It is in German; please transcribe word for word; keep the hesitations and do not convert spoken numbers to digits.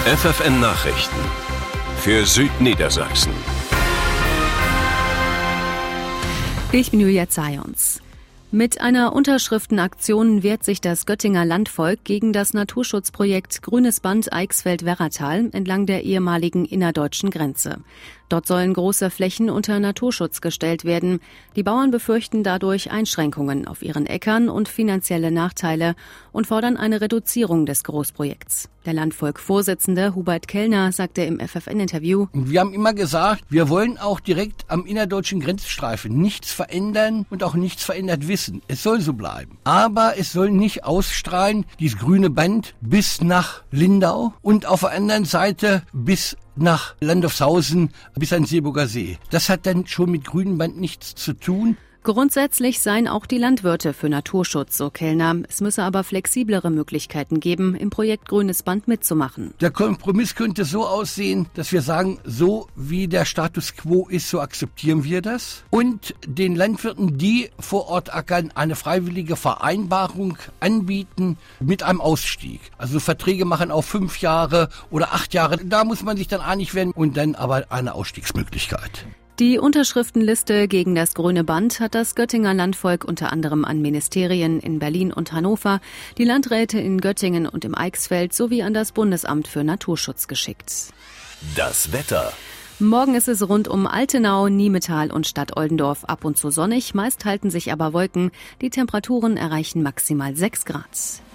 F F N Nachrichten für Südniedersachsen. Ich bin Julia Zajons. Mit einer Unterschriftenaktion wehrt sich das Göttinger Landvolk gegen das Naturschutzprojekt Grünes Band Eichsfeld-Werratal entlang der ehemaligen innerdeutschen Grenze. Dort sollen große Flächen unter Naturschutz gestellt werden. Die Bauern befürchten dadurch Einschränkungen auf ihren Äckern und finanzielle Nachteile und fordern eine Reduzierung des Großprojekts. Der Landvolk-Vorsitzende Hubert Kellner sagte im F F N-Interview: Wir haben immer gesagt, wir wollen auch direkt am innerdeutschen Grenzstreifen nichts verändern und auch nichts verändert wissen. Es soll so bleiben. Aber es soll nicht ausstrahlen, dieses grüne Band bis nach Lindau und auf der anderen Seite bis nach Landolfshausen bis an Seeburger See. Das hat dann schon mit grünem Band nichts zu tun. Grundsätzlich seien auch die Landwirte für Naturschutz, so Kellner. Es müsse aber flexiblere Möglichkeiten geben, im Projekt Grünes Band mitzumachen. Der Kompromiss könnte so aussehen, dass wir sagen, so wie der Status quo ist, so akzeptieren wir das. Und den Landwirten, die vor Ort ackern, eine freiwillige Vereinbarung anbieten mit einem Ausstieg. Also Verträge machen auf fünf Jahre oder acht Jahre. Da muss man sich dann einig werden und dann aber eine Ausstiegsmöglichkeit. Die Unterschriftenliste gegen das Grüne Band hat das Göttinger Landvolk unter anderem an Ministerien in Berlin und Hannover, die Landräte in Göttingen und im Eichsfeld sowie an das Bundesamt für Naturschutz geschickt. Das Wetter. Morgen ist es rund um Altenau, Niemetal und Stadt-Oldendorf ab und zu sonnig, meist halten sich aber Wolken. Die Temperaturen erreichen maximal sechs Grad.